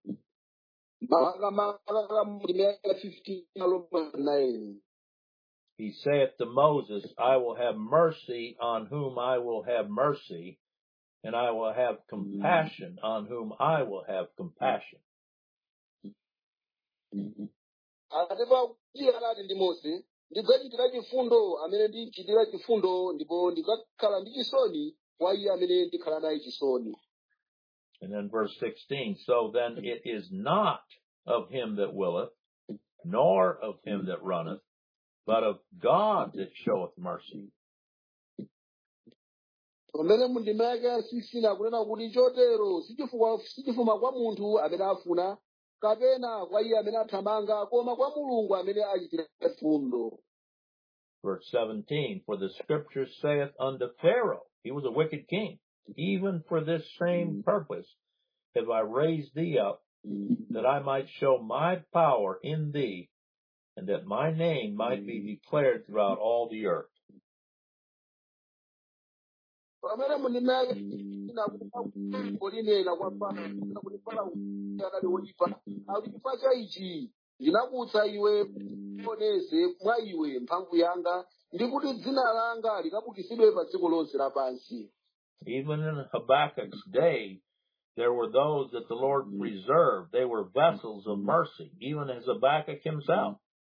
fifteen Aroma nine. he saith to Moses, I will have mercy on whom I will have mercy, and I will have compassion on whom I will have compassion. atepa kuti anati ndi Mose, ndidzachitira chifundo amene ndichitira chifundo ndipo ndidzakhala ndi chisoni kwa iye amene ndikhala naye chisoni. And then verse sixteen, so then it is not of him that willeth, nor of him that runneth, but of God that showeth mercy. Pamene mundima yake ya sixteen akunena kuti chotero sichifukwa sichifuma kwa munthu amene afuna, kapena kwa iye amene athamanga, koma kwa Mulungu amene achitira chifundo. Verse seventeen, for the scripture saith unto Pharaoh, he was a wicked king, even for this same purpose have I raised thee up, that I might show my power in thee, and that my name might be declared throughout all the earth. Pamene mundima yake kulinena kwa Farao kuti Farao anali woyipa, akuti chifukwa cha ichi ndinakutsa iwe onese mwa iwe mphamvu yanga, ndi kuti dzina langa likabukitsidwe pa dziko lonse lapansi. Even in Habakkuk's day, there were those that the Lord preserved. They were vessels of mercy, even as Habakkuk himself.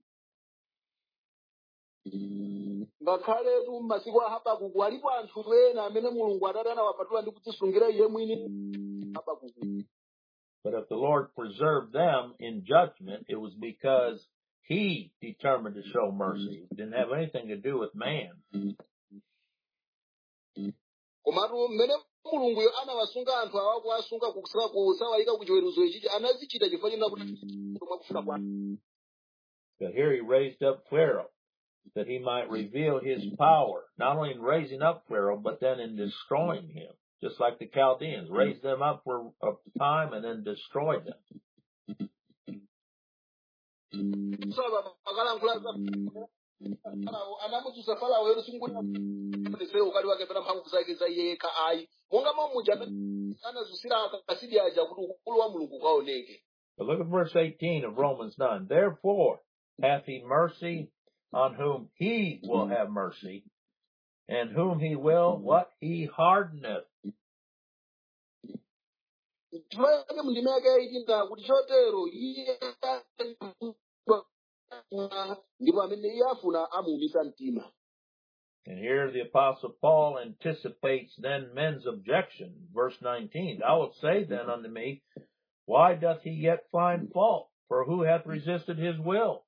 Ngakhaletu m'masiku a Habakuku alipo anthu ena amene Mulungu atati anawapatula ndi kudzisungira iye mwini Habakuku. But if the Lord preserved them in judgment, it was because he determined to show mercy. It didn't have anything to do with man. Komatu mmene Mulungu anawasunga anthu awa kuwasunga kusawayika ku chiweruzo ichi anazichita chifukwa china kuti mwakufuna kwa. But here he raised up Pharaoh, that he might reveal his power, not only in raising up Pharaoh, but then in destroying him. Just like the Chaldeans, raised them up for a time and then destroyed them. Anamuzusa Farao ero singula ndiseo ukali wake pena mphamvu zake za iye ka ayi monga mamuja anazusira akasidi aja kuti ukulu wa Mulungu kaoneke. But look at verse eighteen of Romans nine. Therefore hath he mercy on whom he will have mercy, and whom he will, what? He hardeneth. Chifukwa mundima yake eighteen kuti chotero iye ndipo amene iye afuna amuwumitsa mtima. And here the Apostle Paul anticipates then men's objection. Verse nineteen, thou wilt say then unto me, why doth he yet find fault? For who hath resisted his will?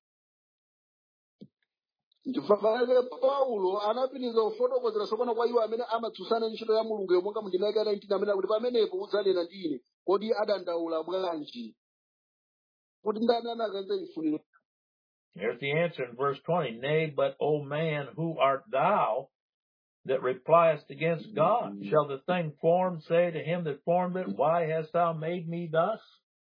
Chifukwa Paulo anapitiriza kufotokozera tsopano kwa iwo amene amatsutsana ntchito ya Mulungu monga mundima yake nineteen amene akuti pamenepo udzanena ndi ine, kodi adandaula bwanji? Kuti ndani anakanza chifuniro? Here's the answer in verse twenty. Nay, but, O man, who art thou that repliest against God? Shall the thing formed say to him that formed it, why hast thou made me thus?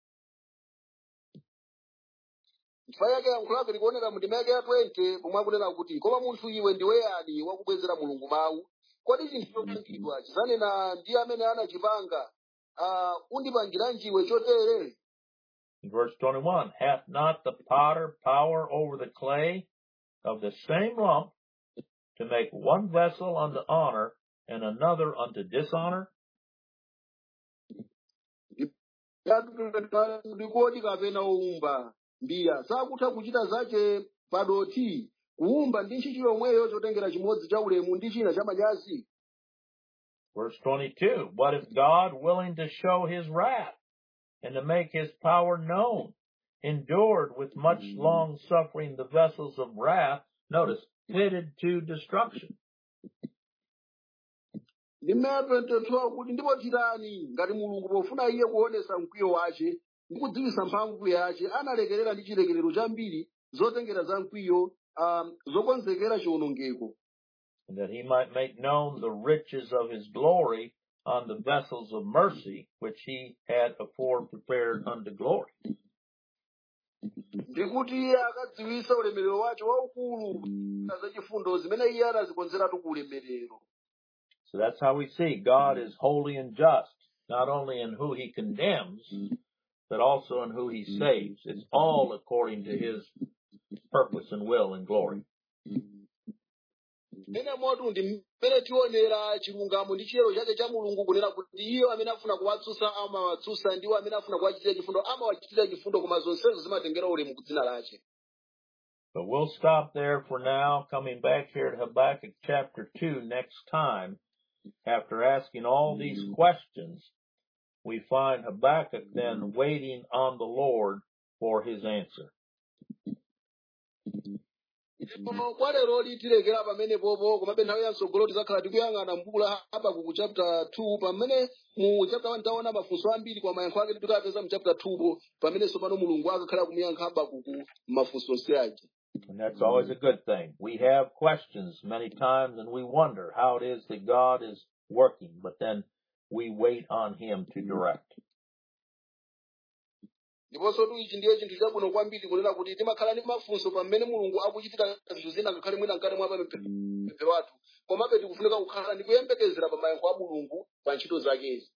Chifukwa yake yankhulabe likuoneka mundima yake ya twenty pomwe akunena kuti koma munthu iwe ndiwe yani wakubwezera Mulungu mawu? Kodi chinthu chopangidwa chidzanena ndi amene anachipanga, undipangiranji iwe chotere? In verse twenty-one, hath not the potter power over the clay of the same lump to make one vessel unto honor and another unto dishonor? Ndikodi kapena owumba mbiya sakutha kuchita zache padoti kuwumba ndi ntchito yomweyo chotengera chimodzi cha ulemu ndi china cha manyazi? Verse twenty-two, what if God, willing to show his wrath and to make his power known, endured with much long suffering the vessels of wrath, notice, fitted to destruction? Ndimepetetwa kuti ndipo chitani ngati Mulungu pofuna iye kuonesa mkwiyo wace ndi kudziwisa mphamvu yace analekerera ndi chilekerero chambiri zotengera za mkwiyo um, zokonzekera chiwonongeko. And that he might make known the riches of his glory on the vessels of mercy, which he had afore prepared unto glory. Ndikuti iye akadziwisa ulemerero wace waukulu za chifundo zimene iye anazikonzeratu ku ulemerero. So that's how we see God is holy and just, not only in who he condemns, but also in who he saves. It's all according to his purpose and will and glory. mene motu ndi mmene tionera chilungamo ndi chiyero chake cha mulungu kunena kuti iye amene afuna kuwatsutsa amawatsutsa ndiwo amene afuna kuwachitira chifundo amawachitira chifundo koma zonsezo zimatengera ulemu ku dzina lake. But we'll stop there for now, coming back here to Habakkuk chapter two next time. After asking all these questions, we find Habakkuk then waiting on the Lord for his answer. Kwa lero litilekera pamene popo komabe nthawi yatsogolo tizakhala tikuyang'ana m'buku la Habakuku chapter two pamene mu chapter one taona mafunso ambiri kwa mayankho ake tikapeza mu chapter two po pamene sopano mulungu akakhala kumuyankha Habakuku mafunso onse ake. And that's always a good thing. We have questions many times and we wonder how it is that God is working, but then we wait on him to direct. Ndiponso tu ichi ndiyo chinthu chabwino kwambiri kunena kuti timakhala ndi mafunso pamene mulungu akuchitira zinthu zina ngakhale mwina mkati mwa pemphero wathu komabe tikufunika kukhala ndi kuyembekezera pa mayankho a mulungu pa ntchito zakezi.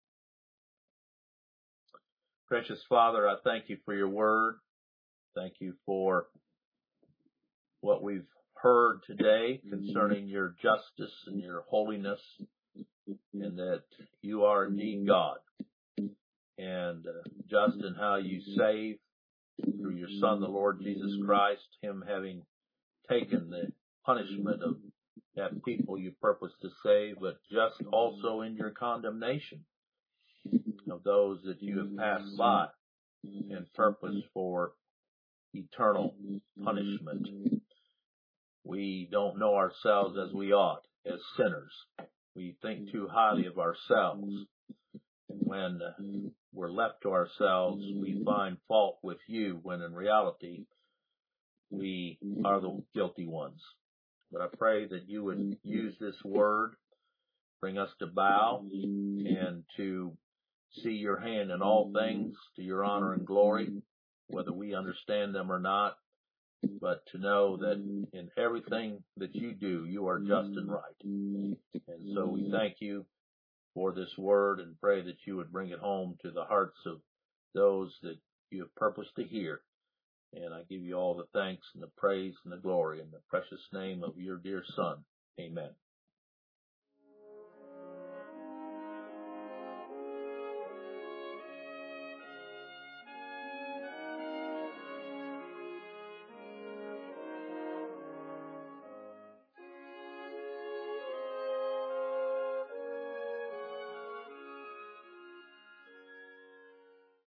Precious Father, I thank you for your word. Thank you for what we've heard today concerning your justice and your holiness, and that you are indeed God, and uh, just in how you save through your Son, the Lord Jesus Christ, him having taken the punishment of that people you purpose to save, but just also in your condemnation of those that you have passed by and purpose for eternal punishment. We don't know ourselves as we ought, as sinners. We think too highly of ourselves. And when uh, we're left to ourselves, we find fault with you, when in reality, we are the guilty ones. But I pray that you would use this word, bring us to bow and to see your hand in all things to your honor and glory, whether we understand them or not, but to know that in everything that you do, you are just and right. And so we thank you for this word and pray that you would bring it home to the hearts of those that you have purposed to hear. And I give you all the thanks and the praise and the glory in the precious name of your dear Son. Amen.